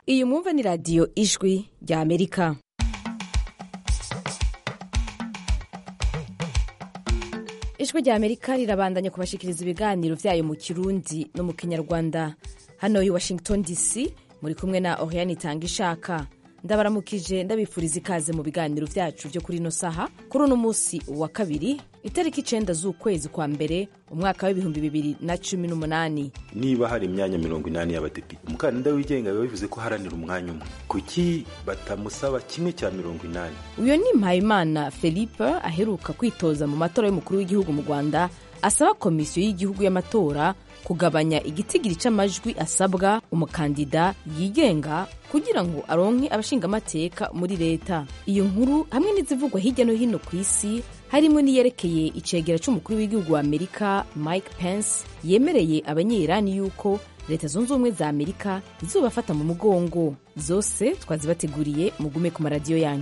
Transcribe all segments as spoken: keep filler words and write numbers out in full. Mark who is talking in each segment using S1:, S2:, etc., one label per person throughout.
S1: Iyi mwumva ni radiyo ijwi rya Amerika. Ijwi rya Amerika rirabandanya kubashikiriza ibiganiro vyayo mu Kirundi no mu Kinyarwanda. Hano i Washington D C muri kumwe na Oriane Itangishaka. Ndabaramukije ndabifuriza ikaze mu biganiro vyacu vyo kuri no saha kuri uno musi wa kabiri itariki icenda z'ukwezi kwa mbere umwaka w'ibihumbi bibiri na cumi n'umunani.
S2: Niba hari imyanya mirongo inani y'abadepite umukandida wigenga bivuze ko haranira umwanya umwe, kuki batamusaba kimwe cya mirongo inani?
S1: Uyo ni Mpayimana Philippe aheruka kwitoza mu matora y'umukuru w'igihugu mu Rwanda, asaba komisiyo y'igihugu y'amatora kugabanya igitigiri c'amajwi asabwa umukandida yigenga kugira ngo aronke abashingamateka muri leta. Iyo nkuru hamwe n'izivugwa hirya no hino ku isi harimo niyerekeye icegera c'umukuru w'igihugu wa Amerika Mike Pence yemereye abanyirani yuko leta zunze ubumwe za Amerika izobafata mu mugongo. Zose twazibateguriye, mugume ku maradiyo yanyu.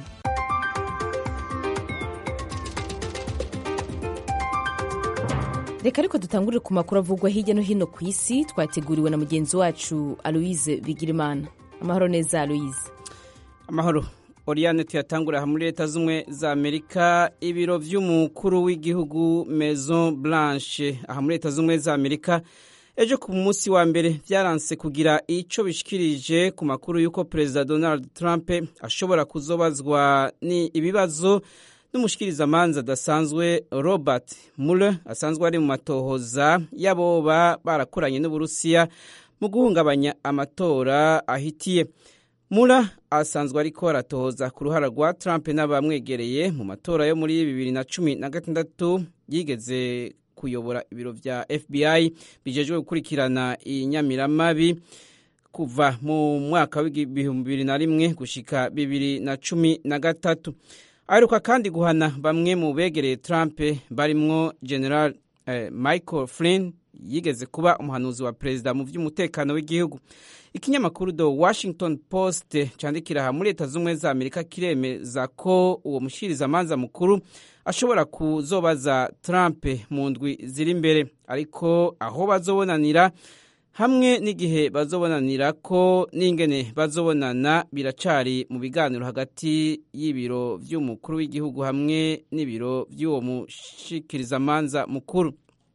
S1: Reka ariko dutangurire ku makuru avugwa hirya no hino ku isi twateguriwe na mugenzi wacu Aloise Bigirimana. Amahoro neza Aloise.
S3: Amahoro. Oriane, tuyatangura muri leta z'umwe za Amerika. Ibiro vy'umukuru w'igihugu Maison Blanche aha muri leta z'umwe za Amerika ejo ku munsi wa mbere vyaranse kugira ico bishikirije ku makuru yuko President Donald Trump ashobora kuzobazwa ni ibibazo n'umushikirizamanza adasanzwe Robert Mueller asanzwe ari mu matohoza y'aboba barakoranye n'Uburusiya mu guhungabanya amatora ahitiye. Mueller asanzwe ariko aratohoza ku ruhara rwa Trump n'abamwegereye mu matora yo muri bibiri na cumi na gatandatu, yigeze kuyobora ibiro vya F B I bijejwe gukurikirana inyamiramabi kuva mu mwaka w'ibihumbi bibiri na rimwe gushika bibiri na cumi na gatatu. Aheruka kandi guhana bamwe mu begereye Trump barimwo General eh, Michael Flynn yigeze kuba umuhanuzi wa perezida mu vy'umutekano w'igihugu. Ikinyamakuru The Washington Post candikira muri leta z'umwe za Amerika kiremeza ko uwo mushikirizamanza mukuru ashobora kuzobaza Trump mu ndwi ziri imbere, ariko aho bazobonanira hamwe n'igihe bazobonanira ko n'ingene bazobonana biracari mu biganiro hagati y'ibiro vy'umukuru w'igihugu hamwe n'ibiro vy'uwo mushikirizamanza mukuru.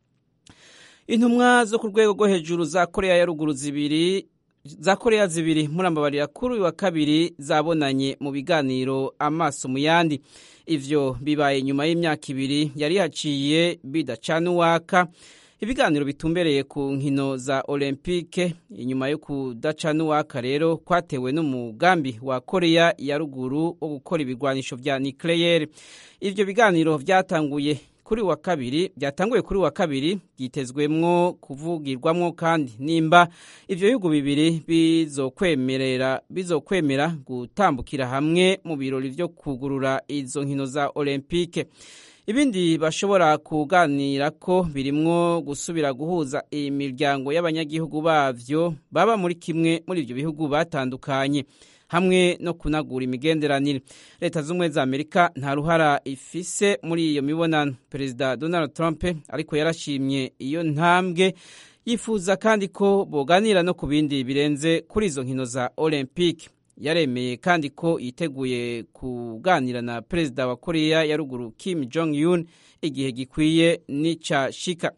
S3: Intumwa zo ku rwego rwo hejuru za Korea ya ruguru zibiri za Korea zibiri murambabarira kuri wa kabiri zabonanye mu biganiro amaso mu yandi. Ivyo bibaye nyuma y'imyaka ibiri yari haciye bidacana uwaka. Ibiganiro bitumbereye ku nkino za Olympique inyuma yo kudacana uwaka rero kwatewe n'umugambi wa Korea ya ruguru wo gukora ibigwanisho vya nucleaire. Ivyo biganiro vyatanguye kuri wa kabiri byatanguye kuri wa kabiri yitezwemwo kuvugirwamwo kandi nimba ivyo bihugu bibiri bizokwemerera bizokwemera gutambukira hamwe mu birori vyo kugurura izo nkino za Olympique. Ibindi bashobora kuganira ko birimwo gusubira guhuza imiryango y'abanyagihugu bavyo baba muri kimwe muri ivyo bihugu batandukanye hamwe no kunagura imigenderanire. Leta z'umwe za Amerika nta ruhara ifise muri iyo mibonano. Perezida Donald Trump ariko yarashimye iyo ntambwe, yifuza kandi ko boganira no ku bindi birenze kuri izo nkino za Olympique. Yaremeye kandi ko yiteguye kuganira na perezida wa Korea ya ruguru Kim Jong-un igihe gikwiye n'icashika.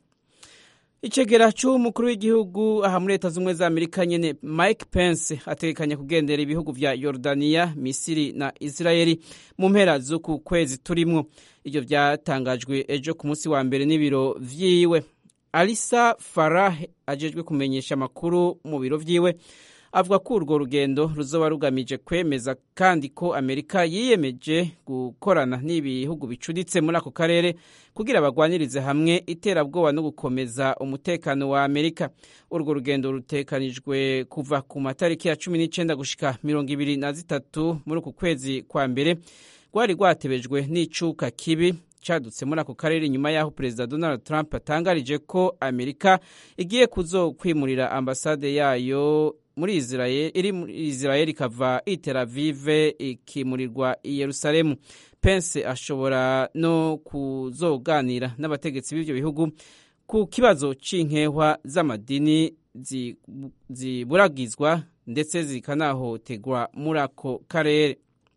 S3: Icegera c'umukuru w'igihugu aha muri leta z'umwe za Amerika nyene Mike Pence atekanya kugendera ibihugu vya Jordania, Misiri na Israeli mu mpera z'uku kwezi turimwo. Ivyo vyatangajwe ejo ku munsi wa mbere n'ibiro vyiwe. Alisa Farah ajejwe kumenyesha makuru mu biro vyiwe avuga ko urwo rugendo ruzoba rugamije kwemeza kandi ko Amerika yiyemeje gukorana n'ibihugu bicuditse muri ako karere kugira bagwanirize hamwe iterabwoba no gukomeza umutekano wa Amerika. Urwo rugendo rutekanijwe kuva ku matariki ya cumi n'icenda gushika mirongo ibiri na zitatu muri uku kwezi kwa mbere, rwari rwatebejwe n'icuka kibi cadutse muri ako karere nyuma yaho Perezida Donald Trump atangarije ko Amerika igiye kuzokwimurira ambasade yayo muri Israel iri muri Israel ikava i Tel Aviv ikimurirwa i Yerusalemu. Pence ashobora no kuzoganira n'abategetsi b'ivyo bihugu ku kibazo c'inkehwa z'amadini ziburagizwa ndetse zikanahotegwa muri ako karere.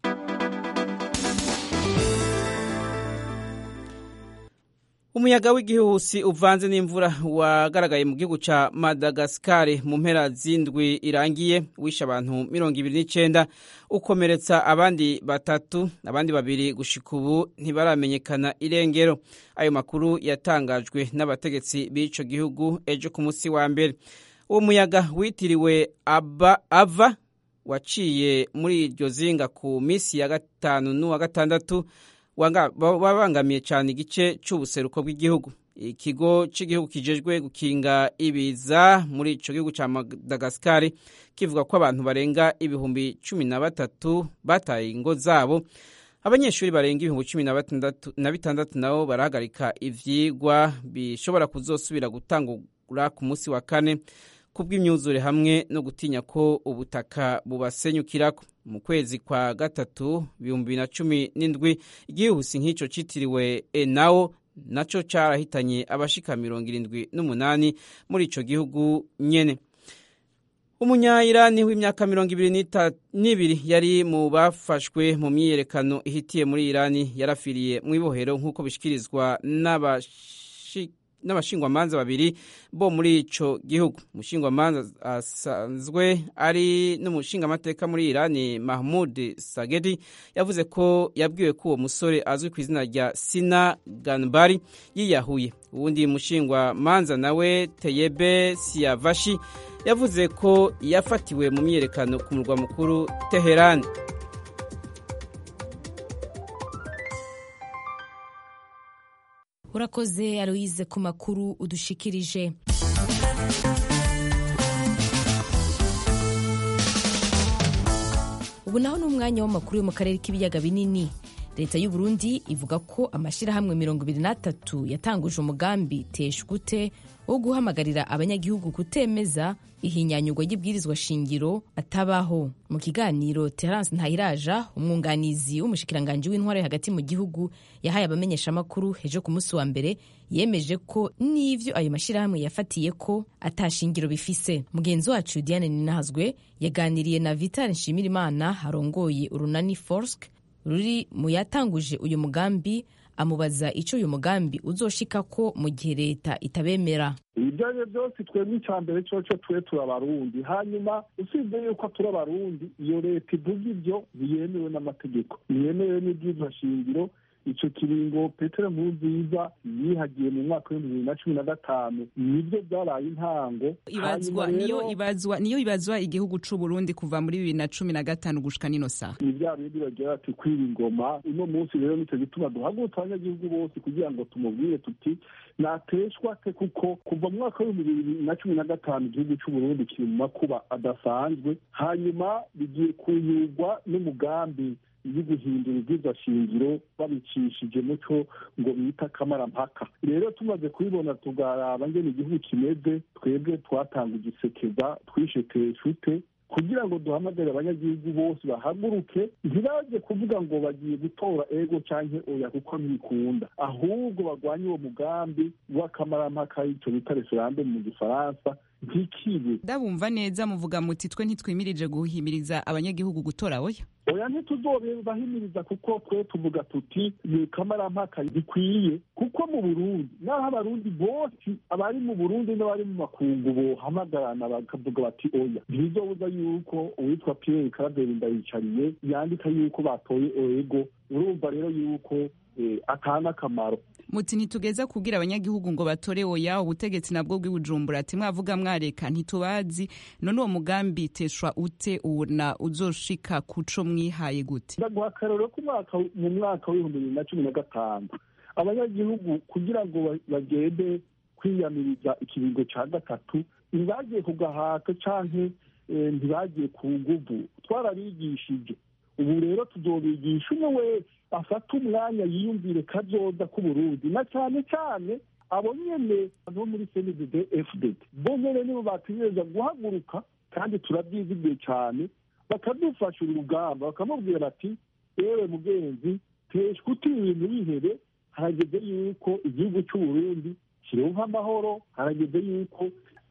S3: Umuyaga w'igihuhusi uvanze n'imvura wagaragaye mu gihugu ca Madagascar mu mpera z'indwi irangiye wishe abantu mirongo ibiri n'icenda ukomeretsa abandi batatu, abandi babiri gushika ubu ntibaramenyekana irengero. Ayo makuru yatangajwe n'abategetsi b'ico gihugu ejo ku musi wa mbere. Uwo muyaga witiriwe Aba, Ava waciye muri iryo zinga ku misi ya gatanu n'uwa gatandatu wabangamiye cyane igice c'ubuseruko bw'igihugu. Ikigo c'igihugu kijejwe gukinga ibiza muri ico gihugu ca Madagascar kivuga ko abantu barenga ibihumbi cumi na batatu bataye ingo zabo, abanyeshuri barenga ibihumbi cumi na bitandatu nabo barahagarika ivyigwa bishobora kuzosubira gutangura ku musi wa kane kubw'imyuzure hamwe no gutinya ko ubutaka bubasenyukirako. Mu kwezi kwa gatatu ibihumbi na cumi n'indwi igihuhusi nk'ico citiriwe Enao naco carahitanye abashika mirongo irindwi n'umunani muri ico gihugu nyene. Umunya-Irani w'imyaka mirongo ibiri n'ibiri yari mu bafashwe mu myiyerekano ihitiye muri Irani yarafiriye mu ibohero nk'uko bishikirizwa n'abashi n'abashingwamanza babiri bo muri ico gihugu. Umushingwamanza asanzwe ari n'umushingamateka muri Irani Mahmoud Sagedi yavuze ko yabwiwe ko uwo musore azwi ku izina rya Sina Ganbari yiyahuye. Uwundi mushingwamanza nawe Teyebe Siavashi yavuze ko yafatiwe mu myiyerekano ku murwa mukuru Teheran.
S1: Urakoze Aloise ku makuru udushikirije. Ubu naho n'umwanya w'amakuru yo mu karere k'ibiyaga binini. Leta y'u Burundi ivuga ko amashirahamwe mirongo ibiri n'atatu yatanguje umugambi teshgute wo guhamagarira abanyagihugu kutemeza ihinyanyurwa ry'ibwirizwa shingiro atabaho. Mu kiganiro Terence Ntahiraja, umwunganizi w'umushikiranganje w'intwaro hagati mu gihugu, yahaye abamenyesha makuru ejo ku musi wa mbere, yemeje ko n'ivyo ayo mashirahamwe yafatiye ko atashingiro bifise. Mugenzi wacu Diane Ninahazwe yaganiriye na Vital Nshimirimana arongoye urunani Forsk ruri mu yatanguje uyu mugambi, amubaza ico uyu mugambi uzoshika ko mu gihe leta itabemera.
S4: Ibyo byose twebwe icambere coco twe turabarundi, hanyuma usibye yuko turabarundi iyo leta ivuga ibyo biyemewe n'amategeko, biyemewe n'ibwirizwa shingiro. Ico kiringo Petero Nkurunziza yihagiye mu mwaka wa bibiri na cumi na gatanu nibyo byaraye intango.
S5: Ibazwa niyo ibazwa niyo ibazwa igihugu c'u Burundi kuva muri bibiri na cumi na gatanu gushika nino saha.
S4: Ibya bindi bagira ati kw'ingoma uno munsi rero nico gituma duhagurutsa abanyagihugu bose kugira ngo tumubwire tuti nateshwa te, kuko kuva mu mwaka wa bibiri na cumi na gatanu igihugu c'u Burundi kiri mu makuba adasanzwe, hanyuma bigiye kuyugwa n'umugambi yo guhindura ibwirizwa shingiro babicishije muco ngo bita kamarampaka. Rero tumaze kubibona tugaraba ngene igihugu kimeze, twebwe twatanga igisekeza twisheteye shute kugira ngo duhamagare abanyagihugu bose bahaguruke, ntibaje kuvuga ngo bagiye gutora ego canke oya kuko ntibikunda, ahubwo bagwanye uwo mugambi w'akamarampaka ico bita referendum mu gifaransa ntikibe.
S5: Ndabumva neza muvuga muti twe ntitwimirije guhimiriza abanyagihugu gutora oya?
S4: Oya ntituzobahimiriza kuko twe tuvuga tuti ni kamarampaka bikwiye, kuko mu Burundi naho abarundi bose abari mu Burundi n'abari mu makungu bohamagarana bakavuga bati oya, ntizobuza yuko uwitwa Pierre Claver Ndayicariye yandika yuko batoye oego. Urumva rero yuko eh, atana kamaro.
S5: Muti ntitugeza kugira abanyagihugu ngo batore oya, ubutegetsi nabwo bw'Ibujumbura ati mwavuga mwareka ntitubazi. None uwo mugambi teshwa ute ubona uzoshika kuco mwihaye gute?
S4: Ndaguha akarorero ku mwaka mu mwaka wa bibiri na cumi na gatanu abanyagihugu kugira ngo bagende kwiyamiriza ikiringo ca gatatu ntibagiye ku gahato canke e, ntibagiye ku nguvu, twarabigishije. Ubu rero tuzobigisha umwe wese afata umwanya yiyumvire kazoza ku Burundi, na cyane cyane abo nyene bo muri C N D D F D D bo nyene nibo bategereza guhaguruka, kandi turabyizigiye cyane, bakadufasha urugamba bakamubwira bati yewe mugenzi teshwa utintu bihere, harageze yuko igihugu cy'u Burundi kironka amahoro, harageze yuko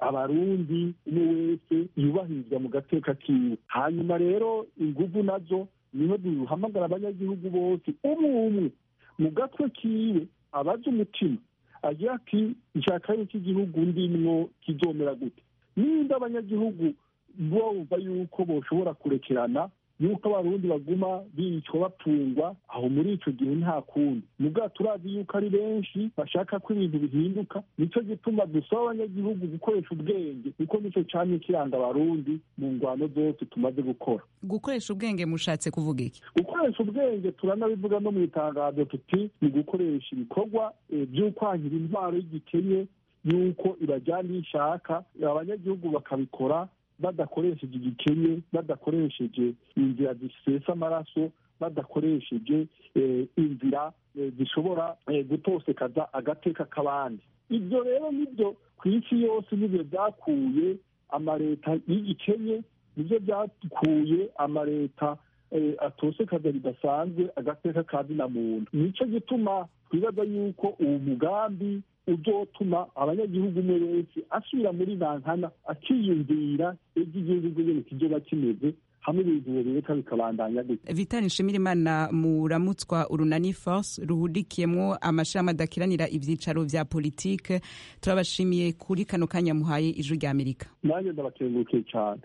S4: abarundi umwe wese yubahirizwa mu gateka kiwe. Hanyuma rero inguvu nazo niho duhamagara abanyagihugu bose umwe umwe mu gatwe kiwe abaza umutima agira ati nshaka yuko igihugu ndimwo kizomera gute. Nimba abanyagihugu bumva yuko boshobora kurekerana yuko abarundi baguma bicwa bapfungwa, aho muri ico gihe nta kundi. Mugabo turazi yuko ari benshi bashaka ko ibintu bihinduka, nico gituma dusaba abanyagihugu gukoresha ubwenge, kuko nico camye kiranga abarundi mu ngwano zose tumaze gukora.
S5: Gukoresha ubwenge mushatse kuvuga iki?
S4: Gukoresha ubwenge turanabivuga no mu itangazo tuti ni gukoresha ibikorwa e, vy'ukwankira intwaro y'igikenye yuko ibajyana ishaka, abanyagihugu bakabikora badakoresheje igikenye, badakoresheje inzira zisesa amaraso, badakoresheje eh, inzira eh, zishobora eh, gutosekaza agateka k'abandi. Ibyo rero nibyo ku isi yose nibyo byakuye amaleta y'igikenye, nibyo byakuye amaleta eh, atosekaza bidasanzwe agateka ka zina muntu. Nico gituma twibaza yuko uwo mugambi uzotuma abanyagihugu umwe wese asubira muri bankana akiyumvira ejo igihugu nyene kizoba kimeze hamwe ibintu bireka bikabandanya gute.
S5: Vital Nshimirimana, muramutswa urunani force ruhurikiyemwo amashirahamwe adakiranira ivyicaro vya politike, turabashimiye kuri kano kanya muhaye ijwi rya Amerika.
S4: Nanjye ndabakengurukiye cyane.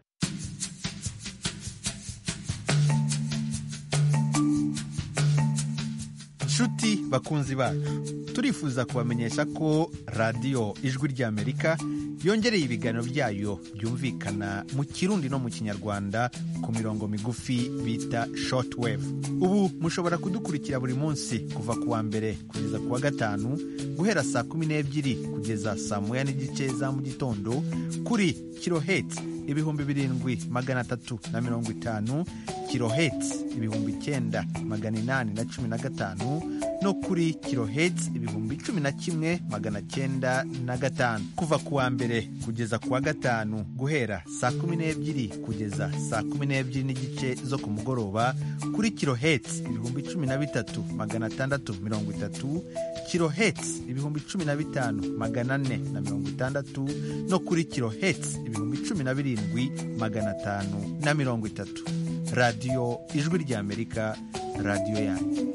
S6: Nshuti bakunzi bacu, turifuza kubamenyesha ko radiyo ijwi ry'Amerika yongereye ibiganiro byayo byumvikana mu Kirundi no mu Kinyarwanda ku mirongo migufi bita shortwave. Ubu mushobora kudukurikira buri munsi kuva ku wa mbere kugeza ku wa gatanu guhera saa kumi n'ebyiri kugeza saa moya n'igice za mu gitondo kuri kilohertz ibihumbi birindwi magana atatu na mirongo itanu, kilohertz ibihumbi icyenda magana inani na cumi na gatanu no kuri kilohertz ibihumbi cumi na kimwe magana cyenda na gatanu. Kuva ku wa mbere kugeza ku wa gatanu guhera saa kumi n'ebyiri kugeza saa kumi n'ebyiri n'igice zo ku mugoroba kuri kilohertz ibihumbi cumi na bitatu magana atandatu mirongo itatu, kilohertz ibihumbi cumi na bitanu magana ane na mirongo itandatu no kuri kilohertz ibihumbi cumi na birindwi magana atanu na mirongo itatu. Radiyo ijwi ry'Amerika, radiyo yanyu.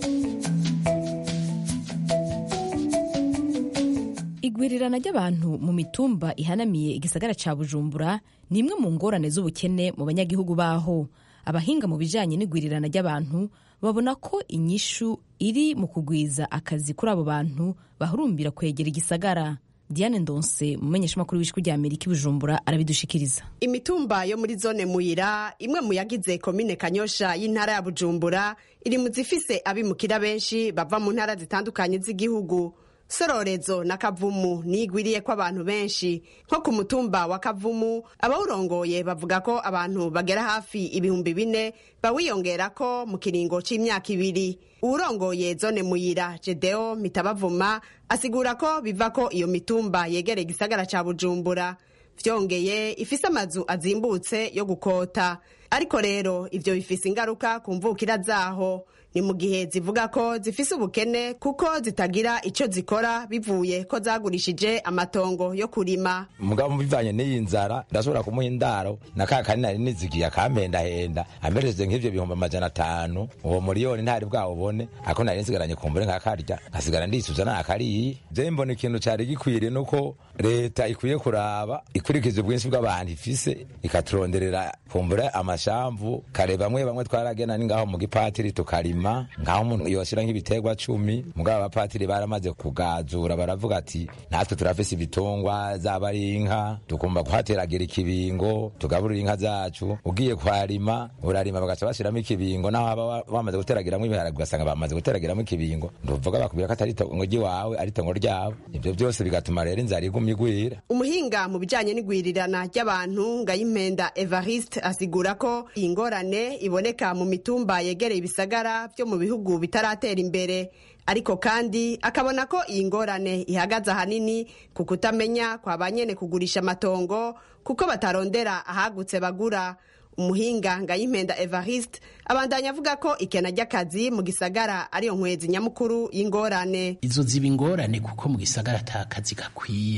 S1: Igwirirana ry'abantu mu mitumba ihanamiye igisagara ca Bujumbura ni imwe mu ngorane z'ubukene mu banyagihugu baho. Abahinga mu bijanye n'igwirirana ry'abantu babona ko inyishu iri mu kugwiza akazi kuri abo bantu bahurumbira kwegera igisagara. Diane Ndonse, umumenyeshamakuru w'ijwi rya Amerika i Bujumbura, arabidushikiriza.
S7: Imitumba yo muri zone Muyira, imwe mu yagize komine Kanyosha y'intara ya Bujumbura, iri mu zifise abimukira benshi bava mu ntara zitandukanye z'igihugu. Sororezo na Kavumu nigwiriye ko abantu benshi. Nko ku mutumba wa Kavumu, abawurongoye bavuga ko abantu bagera hafi ibihumbi bine bawiyongera ko mu kiringo c'imyaka ibiri. Uwurongoye zone Muyira, Jedeo Mitabavuma, asigura ko biva ko iyo mitumba yegereye igisagara ca Bujumbura. Vyongeye ifise amazu azimbutse yo gukota. Ariko rero ivyo bifise ingaruka ku mvukira zaho. Ni mu gihe zivuga ko zifise ubukene kuko zitagira ico zikora bivuye ko zagurishije amatongo yo kurima.
S8: Mugabo bivanye n'iyi nzara ndashobora kumuha indaro na ka kanini nari nizigiye akampenda henda amereze nk'ivyo bihumbi amajana atanu, uwo miliyoni ntari bwawubone, ako nari nsigaranye kumbure nkakarya ngasigara ndisuza nakariye. Je mbona ikintu cari gikwiriye nuko leta ikwiye kuraba ikurikiza ubwinshi bw'abantu ifise ikaturonderera kumbure amashamvu kare bamwe bamwe twaragena ni ngaho mu gipatiri tukarima ngaho umuntu yoshira nk'ibiterwa cumi. Mugabo abapatiri baramaze kugazura baravuga ati natwe turafise ibitungwa zaba ari inka tukumva kuhateragira ikibingo tugaburira inka zacu. Ugiye kwarima urarima bagaca bashiramo ikibingo naho aba bamaze guteragiramo ibiharage ugasanga bamaze guteragiramo ikibingo. Nduvuga bakubwira ko atari tongo giwawe ari tongo ryabo. Ibyo byose bigatuma rero inzara igumye igwira.
S7: Umuhinga mu bijanye n'igwirirana ry'abantu Ngayimpenda Evariste asigura ko ingorane iboneka mu mitumba yegereye ibisagara byo mu bihugu bitaratera imbere, ariko kandi akabona ko iyi ngorane ihagaze ahanini ku kutamenya kwa banyene kugurisha amatongo kuko batarondera ahagutse bagura. Umuhinga Ngayimpenda Evariste abandanya avuga ko ikena ry'akazi mu gisagara ariyo nkwezi nyamukuru y'ingorane.
S9: Izo ziba ingorane kuko mu gisagara ata kazi gakwiye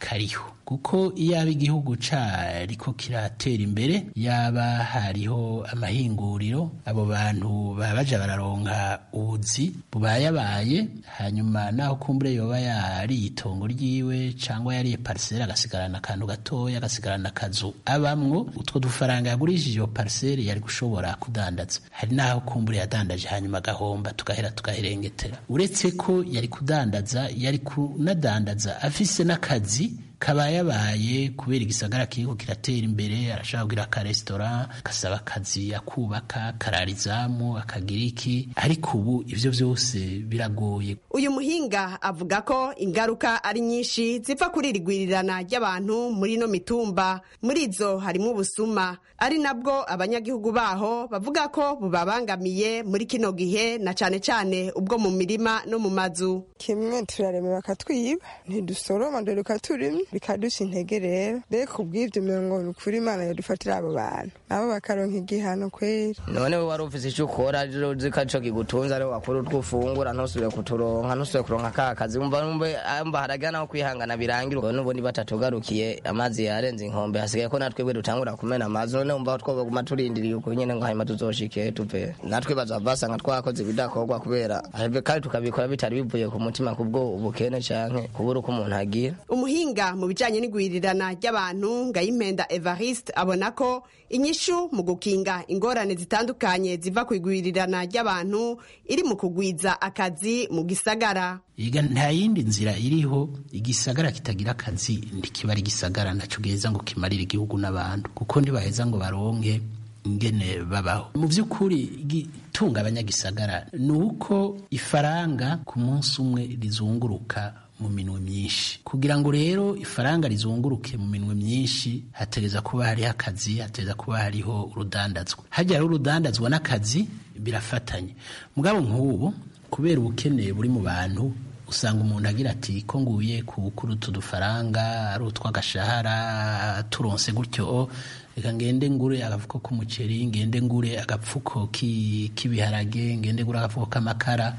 S9: kariho, kuko iyaba igihugu cariko kiratera imbere, yaba hariho amahinguriro, abo bantu baba baja bararonka ubuzi bubayabaye, hanyuma naho kumbure yoba yari itongo ryiwe cangwa yari parcelle agasigarana akantu gatoya, agasigarana akazu abamwo, utwo dufaranga yagurishije iyo parcelle yari gushobora kudandaza. Hari naho kumbure yadandaje hanyuma agahomba, tugahera tugaherengetera. Uretse ko yari kudandaza, yari kunadandaza afise n'akazi kabayabaye, kubera igisagara kiriko kiratera imbere, arashaka kugira akaresitora, kasaba akazi, akubaka, kararizamu, akagira iki. Ariko ubu ivyo vyose biragoye.
S7: Uyu muhinga avuga ko ingaruka ari nyinshi ziva kuri irigwirirana ry'abantu muri no mitumba. Muri izo harimo ubusuma, ari nabwo abanyagihugu baho bavuga ko bubabangamiye muri kino gihe, na cane cane ubwo mu mirima no mu mazu.
S10: Kimwe turarema bakatwiba, ntidusoroma dore ukaturimye, bikadusha intege rero. Mbega kubw'ivyo mirongo ukuri Imana yadufatira abo bantu, nabo bakaronka igihano kweri.
S11: None wari ufise ico ukora zikaco kigutunza, ari wakora utwufungura, ntusubire kuturonka, ntusubire kuronka ka kazi. Umva numbe amba haragana no kwihangana birangira, n'ubundi batatugarukiye, amazi yarenze inkombe, hasigaye ko natwe bwe dutangura kumena amazi. None umva two guma turindiriye uko nyene ngo hanyuma tuzoshike tupe, natwe bazavasanga twakoze bidakorwa, kubera arebe kandi tukabikora bitari bivuye ku mutima, kubwo ubukene canke kubura uko umuntu agira.
S7: Umuhinga mu bijanye n'igwirirana ry'abantu Ngayimpenda Evariste abona ko inyishu mu gukinga ingorane zitandukanye ziva ku igwirirana ry'abantu iri mu kugwiza akazi mu gisagara.
S9: Iga nta yindi nzira iriho, igisagara kitagira akazi ndikiba ari gisagara naco geza ngo kimarire igihugu n'abantu, kuko ndibaheza ngo baronke ingene babaho. Mu vy'ukuri gitunga abanyagisagara nuko ifaranga ku munsi umwe rizunguruka mu minwe myinshi. Kugira ngo rero ifaranga rizunguruke mu minwe myinshi, hategeza kuba hariho akazi, hategeza kuba hariho urudandazwa. Hajya rero urudandazwa n'akazi birafatanye. Mugabo nk'ubu kubera ubukene buri mu bantu, usanga umuntu agira ati ko nguye kukuru tudufaranga ari utwagashahara turonse gutyo, reka ngende ngure agafuko k'umuceri, ngende ngure agapfuko k'ibiharage, ngende ngure agafuko k'amakara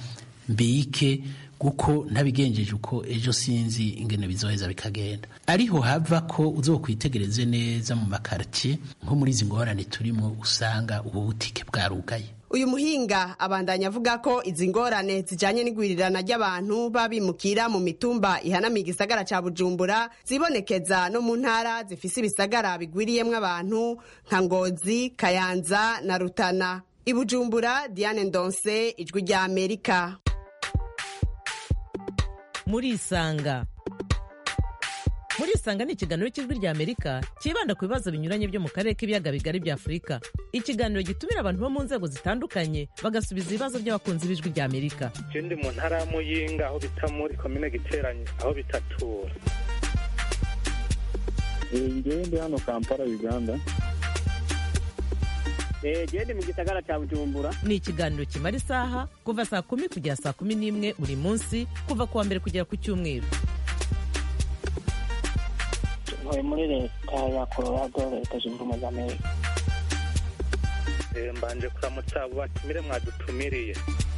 S9: mbike, kuko ntabigenjeje uko ejo sinzi ingene bizoheza bikagenda. Ariho hava ko uzokwitegereze neza mu makartie nko muri izi ngorane turimo, usanga ubu butike bwarugaye.
S7: Uyu muhinga abandanya avuga ko izi ngorane zijanye n'igwirirana ry'abantu babimukira mu mitumba ihanamiye igisagara ca Bujumbura zibonekeza no mu ntara zifise ibisagara bigwiriyemwo abantu nka Ngozi, Kayanza na Rutana. I Bujumbura, Diane Ndonse, Ijwi rya Amerika.
S12: Muri Isanga. Muri Isanga ni ikiganiro cy'Ijwi rya Amerika kibanda ku bibazo binyuranye byo mu karere k'ibiyaga bigari bya Afurika. Ikiganiro gitumira abantu bo mu nzego zitandukanye bagasubiza ibibazo by'abakunzi b'Ijwi rya Amerika.
S13: Ndi mu ntara ya Muyinga, aho bita muri komine Giteranye, aho bitatura.
S4: Ngewe ndi hano Kampala, Uganda.
S14: Eh, gende mu gisagara cya Bujumbura.
S12: Ni ikiganiro kimara isaha kuva saa kumi kugera saa kumi n'imwe buri munsi, kuva kuwa mbere kugera ku cyumweru.
S14: Ntuye muri leta ya Colorado, leta zunze ubumwe za Amerika.
S13: Eh, mbanje kuramutsa abo batumire mwadutumiriye.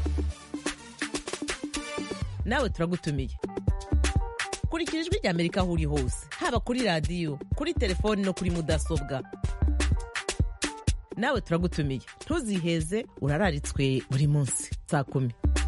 S12: Nawe turagutumiye. Kurikira Ijwi rya Amerika aho uri hose, haba kuri radio, kuri telefoni no kuri mudasobwa. Nawe turagutumiye, ntuziheze, urararitswe buri munsi saa kumi.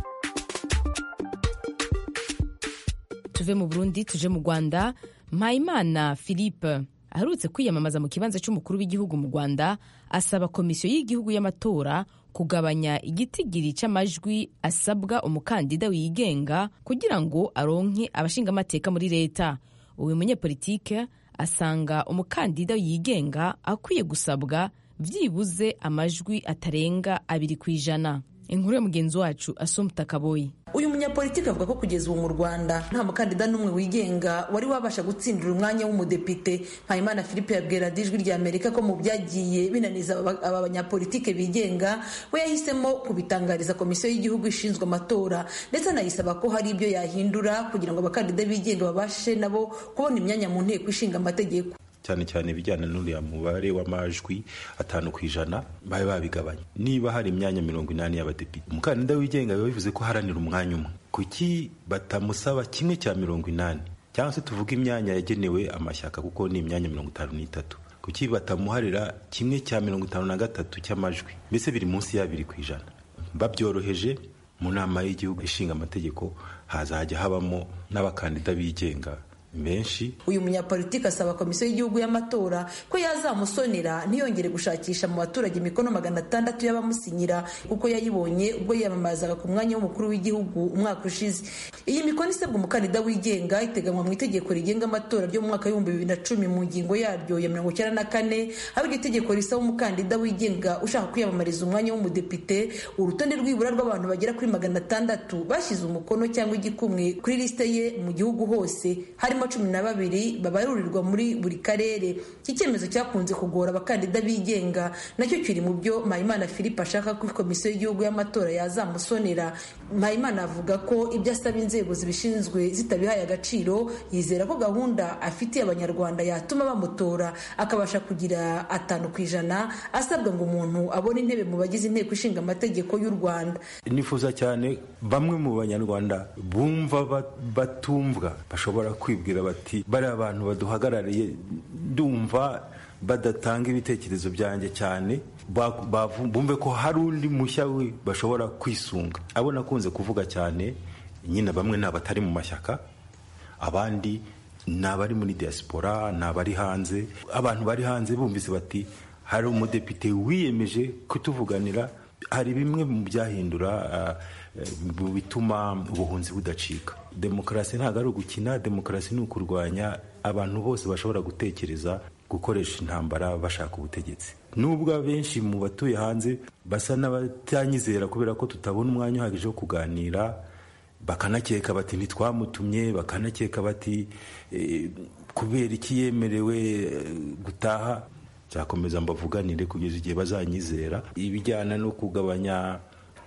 S1: Tuve mu Burundi tuje mu Rwanda. Mpayimana Philippe aherutse kwiyamamaza mu kibanza cy'umukuru w'igihugu mu Rwanda, asaba komisiyo y'igihugu y'amatora kugabanya igitigiri c'amajwi asabwa umukandida wigenga kugira ngo aronke abashingamateka muri leta. Uyu munyepolitike asanga umukandida yigenga akwiye gusabwa vyibuze amajwi atarenga abiri kwijana. Inkuru ya mugenzi wacu Assumpta Kaboyi.
S15: Uyu munyapolitiki avuga ko kugeza ubu mu Rwanda nta mukandida n'umwe wigenga wari wabasha gutsindira umwanya w'umudepite. Mpayimana Philippe yabwira Ijwi rya Amerika ko mu byagiye binaniza aba banyapolitike bigenga, we yahisemo kubitangariza komisiyo y'igihugu ishinzwe amatora, ndetse anayisaba ko hari ibyo yahindura kugira ngo abakandida bigenga babashe nabo kubona imyanya mu nteko ishinga amategeko.
S2: cyane cyane bijyana n'uriya mubare w'amajwi atanu ku ijana babe babigabanya. Niba hari imyanya mirongo inani y'abadepite, umukandida wigenga biba bivuze ko haranira umwanya umwe. Kuki batamusaba kimwe cya mirongo inani cyangwa se tuvuga imyanya yagenewe amashyaka kuko ni imyanya mirongo itanu n'itatu, kuki batamuharira kimwe cya mirongo itanu na gatatu cy'amajwi, mbese biri munsi y'abiri ku ijana. Babyoroheje mu nama y'igihugu ishinga amategeko hazajya habamo n'abakandida bigenga menshi.
S15: Uyu munyapolitiki asaba komisiyo y'igihugu y'amatora ko yazamusonera ntiyongere gushakisha mu baturage imikono magana atandatu y'abamusinyira kuko yayibonye ubwo yiyamamazaga ku mwanya w'umukuru w'igihugu umwaka ushize. Iyi mikono isabwa umukandida wigenga iteganywa mu itegeko rigenga amatora ryo mu mwaka w'ibihumbi bibiri na cumi mu ngingo yaryo ya mirongo icyenda na kane, aho iryo tegeko risaba umukandida wigenga ushaka kwiyamamariza umwanya w'umudepite urutonde rw'ibura rw'abantu bagera kuri magana atandatu bashyize umukono cyangwa igikumwe kuri lisite ye mu gihugu hose, harimo cumi na babiri babarurirwa muri buri karere. Iki cyemezo cyakunze kugora abakandida bigenga, nacyo kiri mu byo Mpayimana Philippe ashaka ko komisiyo y'igihugu y'amatora yazamusonera. Mpayimana avuga ko ibyo asaba inzego zibishinzwe zitabihaye agaciro, yizera ko gahunda afitiye abanyarwanda yatuma bamutora akabasha kugira atanu ku ijana asabwa ngo umuntu abone intebe mu bagize inteko ishinga amategeko y'u Rwanda.
S2: Nifuza cyane bamwe mu banyarwanda bumva batumvwa bashobora kwibwira bati bari abantu baduhagarariye ndumva badatanga ibitekerezo byanjye cyane, bumve ko hari undi mushya we bashobora kwisunga. Abo nakunze kuvuga cyane nyine bamwe ni abatari mu mashyaka, abandi ni abari muri diaspora, ni abari hanze. Abantu bari hanze bumvise bati hari umudepite wiyemeje kutuvuganira, hari bimwe mu byahindura uh, bituma ubuhunzi budacika. Demokarasi ntabwo ari ugukina, demokarasi ni ukurwanya abantu bose bashobora gutekereza gukoresha intambara bashaka ubutegetsi. Nubwo abenshi mu batuye hanze basa n'abatanyizera kubera ko tutabona umwanya uhagije wo kuganira, bakanakeka bati ntitwamutumye, bakanakeka bati eh, kubera iki yemerewe gutaha. Cyakomeza mbavuganire kugeza igihe bazanyizera. Ibijyana no kugabanya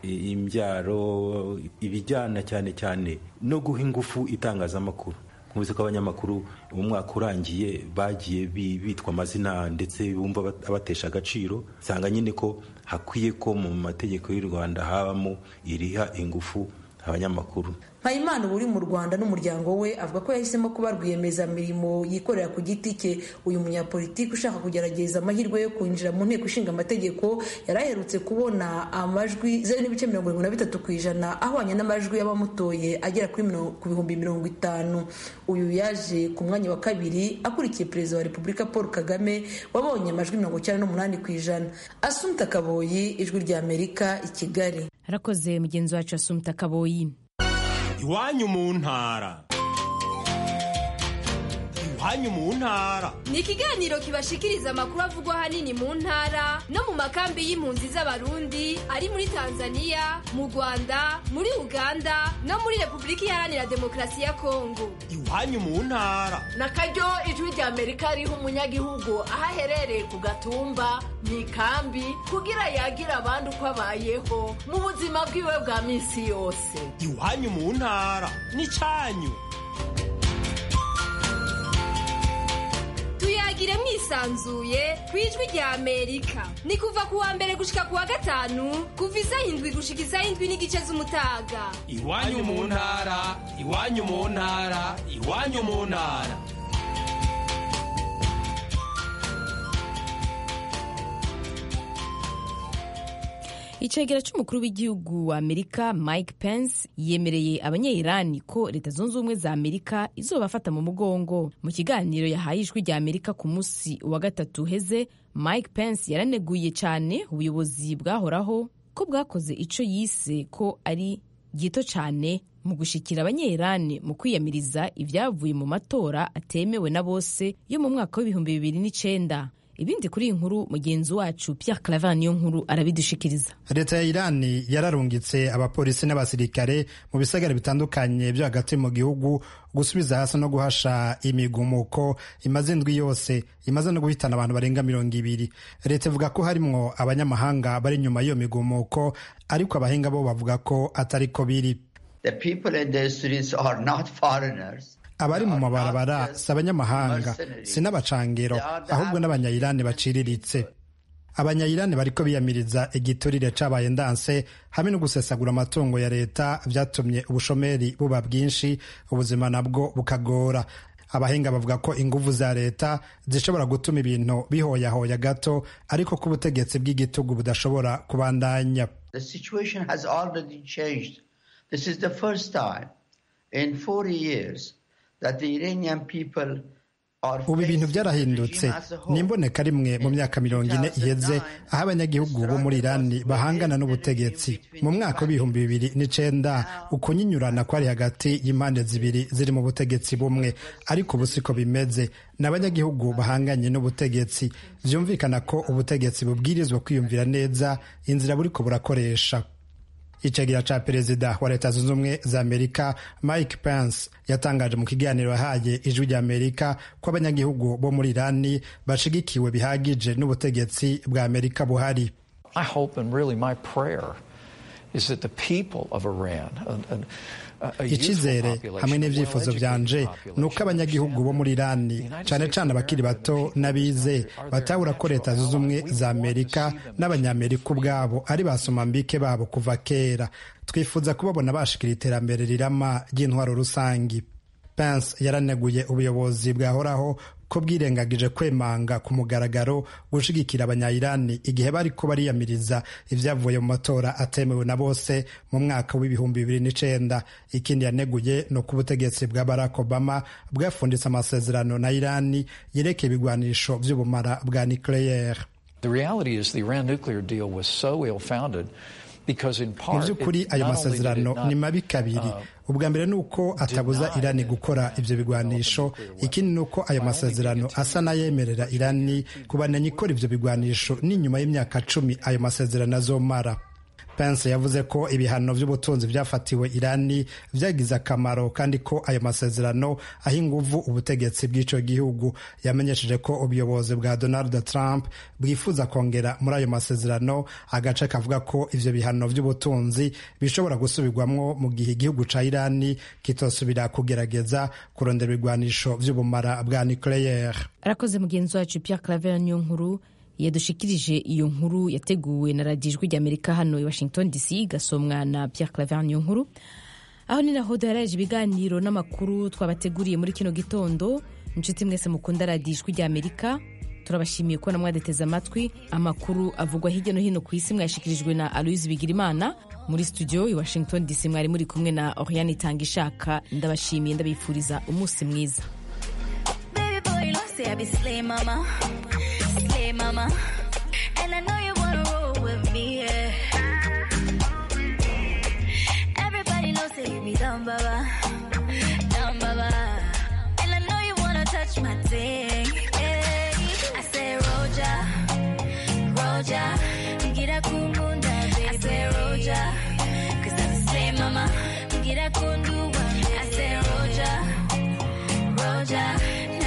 S2: imbyaro, ibijyana cyane cyane no guha ingufu itangazamakuru. Nkuzi ko abanyamakuru mu mwaka urangiye bagiye bitwa amazina ndetse bumva abatesha agaciro. Sanga nyine ko hakwiye ko mu mategeko y'u Rwanda habamo iriha ingufu abanyamakuru.
S15: Mpayimana uri mu Rwanda n'umuryango we avuga ko yahisemo kuba rwiyemezamirimo yikorera ku giti cye. Uyu munyapolitiki ushaka kugerageza amahirwe yo kwinjira mu nteko ishinga amategeko yaraherutse kubona amajwi zeru n'ibice mirongo irindwi na bitatu ku ijana ahwanye n'amajwi y'abamutoye agera kuri ku bihumbi mirongo itanu. Uyu yaje ku mwanya wa kabiri akurikiye perezida wa Repubulika Paul Kagame wabonye amajwi mirongo icyenda n'umunani ku ijana. Assumpta Kaboyi, Ijwi rya Amerika, i Kigali.
S1: Arakoze mugenzi wacu Assumpta Kaboyi.
S16: Iwanyu mu ntara. Iwanyu mu ntara
S17: ni ikiganiro kibashikiriza amakuru avugwa hanini mu ntara no mu makambi y'impunzi z'abarundi ari muri Tanzania, mu Rwanda, muri Uganda no muri Repubulika Iharanira Demokarasi ya Kongo.
S16: Iwanyu mu ntara
S18: nakaryo Ijwi rya Amerika riha umunyagihugu aho aherereye ku gatumba mu ikambi kugira yagira abandi uko abayeho mu buzima bwiwe bwa minsi yose.
S16: Iwanyu mu ntara ni cyanyu.
S17: Tuyagire mwisanzuye ku Ijwi rya Amerika. Ni kuva ku wa mbere gushika ku wa gatanu kuva isaha indwi gushika isaha indwi n'igice z'umutaga.
S16: Iwanyu mu ntara, iwanyu mu ntara, iwanyu mu ntara.
S1: Icegera c'umukuru w'igihugu wa Amerika Mike Pence yemereye abanye-Irani ko Leta Zunze Ubumwe za Amerika izobafata mu mugongo. Mu kiganiro yahaye Ijwi rya Amerika ku musi wa gatatu heze, Mike Pence yaraneguye cyane ubuyobozi bwahoraho ko bwakoze ico yise ko ari gito cyane mu gushikira abanye-Irani mu kwiyamiriza ibyavuye mu matora atemewe na bose yo mu mwaka w'ibihumbi bibiri n'icenda. Ibindi kuri iyi nkuru mugenzi wacu Pierre Claver niyo nkuru arabidushikiriza.
S19: Leta ya Irani yararungitse abapolisi n'abasirikare mu bisagara bitandukanye byo hagati mu gihugu gusubiza hasi no guhasha imigumuko imaze indwi yose imaze no guhitana abantu barenga mirongo ibiri. Leta ivuga ko harimwo abanyamahanga bari nyuma y'iyo migumuko, ariko abahinga bo bavuga ko atari ko biri.
S20: The people in the streets are not foreigners.
S19: Abari mu mabarabara si abanyamahanga, si n'abacangero, ahubwo n'abanya-Irani baciriritse. abanyayirani bariko biyamiriza igiturire cabaye ndanse hamwe no gusesagura amatungo ya leta vyatumye ubushomeri buba bwinshi, ubuzima nabwo bukagora. Abahinga bavuga ko inguvu za leta zishobora gutuma ibintu bihoyahoya gato, ariko ko ubutegetsi bw'igitugu budashobora kubandanya.
S20: The situation has already changed. This is the first time in forty years that the Iranian people
S19: ubu ibintu byarahindutse. Ni imboneka rimwe mu myaka mirongo ine iheze aho abanyagihugu bo muri Irani bahangana n'ubutegetsi. Mu mwaka w'ibihumbi bibiri n'icenda ukunyinyurana kwari hagati y'impande zibiri ziri mu butegetsi bumwe, ariko ubu siko bimeze. N'abanyagihugu bahanganye n'ubutegetsi. Vyumvikana ko ubutegetsi bubwirizwa kwiyumvira neza inzira buriko burakoresha. Icagira ca perezida wa leta zunze ubumwe za Amerika Mike Pence yatangaje mu kiganiro yahaye ijwi rya Amerika ko abanyagihugu bo muri Irani bashigikiwe bihagije n'ubutegetsi bwa Amerika buhari.
S21: I hope and really my prayer is that the people of Iran and, and
S19: Icizere hamwe n'ivyifuzo vyanje nuko abanyagihugu bo muri Irani cane cane abakiri bato n'abize batahura ko leta zunze ubumwe za Amerika n'abanyamerika ubwabo ari basoma mbike babo kuva kera. Twifuza kubabona bashikira iterambere rirama ry'intwaro rusangi. Pence yaraneguye ubuyobozi bwahoraho ko bwirengagije kwemanga ku mugaragaro gushigikira abanyayirani igihe bariko bariyamiriza ivyavuye mu matora atemewe na bose mu mwaka w'ibihumbi bibiri n'icenda. Ikindi yaneguye no ku butegetsi bwa Barack Obama bwafunditse amasezerano na Irani yerekeye ibigwanisho vy'ubumara bwa nucleaire.
S21: The reality is the Iran nuclear deal was so ill-founded because in part
S19: mu by'ukuri ayo masezerano ni mabi kabiri. Ubwa mbere nuko atabuza Irani gukora ivyo bigwanisho, ikindi nuko ayo masezerano asa nayemerera Irani kubananya ikora ivyo bigwanisho n'inyuma y'imyaka cumi ayo masezerano azomara. Pence yavuze ko ibihano vy'ubutunzi vyafatiwe Irani vyagize akamaro kandi ko ayo masezerano aho inguvu ubutegetsi bw'ico gihugu. Yamenyesheje ko ubuyobozi bwa Donald Trump bwifuza kongera muri ayo masezerano agace kavuga ko ivyo bihano vy'ubutunzi bishobora gusubirwamwo mu gihe igihugu ca Irani kitosubira kugerageza kurondera ibigwanisho vy'ubumara bwa nucleaire.
S1: Arakoze mugenzi wacu Pierre Claver Niyonkuru yadushikirije iyo nkuru yateguwe na radiyo ijwi ry'Amerika hano i Washington D C, gasomwa na Pierre Claver Niyonkuru. Aho ni naho duheraje ibiganiro n'amakuru twabateguriye muri kino gitondo. Inshuti mwese mukunda radiyo ijwi ry'Amerika, turabashimiye ko namwadeteze amatwi. Amakuru avugwa hirya no hino ku isi mwashikirijwe na Aloise Bigirimana. Muri studio i Washington D C mwari muri kumwe na Oriane Tangishaka. Ndabashimiye, ndabifuriza umunsi mwiza.
S22: Baby boy, don't say I be slay mama. Slay mama, and I know you wanna roll with me, yeah. Everybody knows that you be down, baba, down, baba, and I know you wanna touch my thing, yeah. I say Roja, Roja, get a kumunda, baby. I say Roja, 'cause I'm a slay mama, get a kundu, I say Roja, Roja.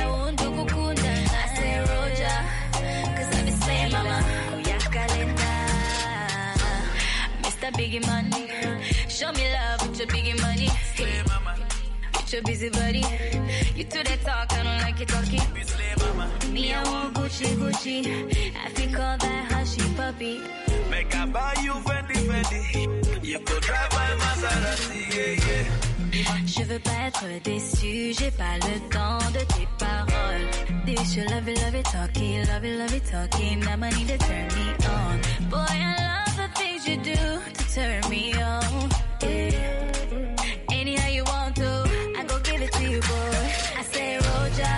S22: Mister Biggie Money, show me love with your biggie money. Hey, mama, with your busy body, you do that talk, I don't like you talking. Me, I want Gucci, Gucci, I think all that hushy puppy.
S23: Make I buy you Fendi, Fendi, you could drive my Maserati, yeah, yeah.
S22: Je veux pas être déçu, j'ai pas le temps de tes paroles. This you love it, love it, talking, love it, love it, talking. Now I need to turn me on. Boy, I love the things you do to turn me on. Yeah. Anyhow you want to, I go give it to you, boy. I say Roja,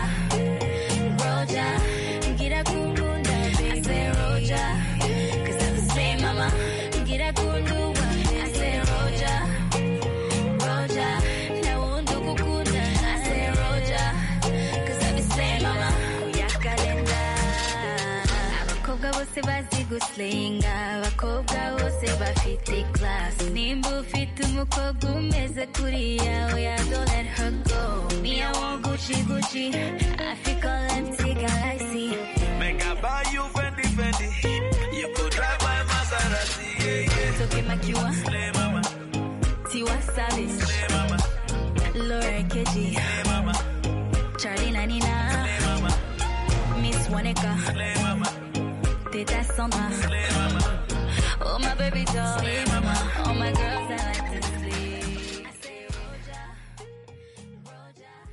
S22: Roja, get a kundunda, baby. I say Roja, 'cause I'm the same mama. Get a kundunda, I say Roja, Roja. Now undo kukunda, I say Roja, 'cause I'm the same mama. Kuyakalenda, abakobwa bose bazi guslinga, abakobwa bose bafite class. Nimba ufite umukobwa umeze kuriya, oya don't let her go. Me I want Gucci, Gucci, I feel all empty galaxy.
S23: Make I buy you Fendi, Fendi, you could drive my Maserati, yeah, yeah.
S22: Toke Makiwa,
S23: Slay mama,
S22: Tiwa Savage,
S23: Slay mama,
S22: Lauren Keji,
S23: Slay mama,
S22: Charlie Nanina,
S23: Slay mama,
S22: Miss Waneka,
S23: Slay mama,
S22: Teta Son. on my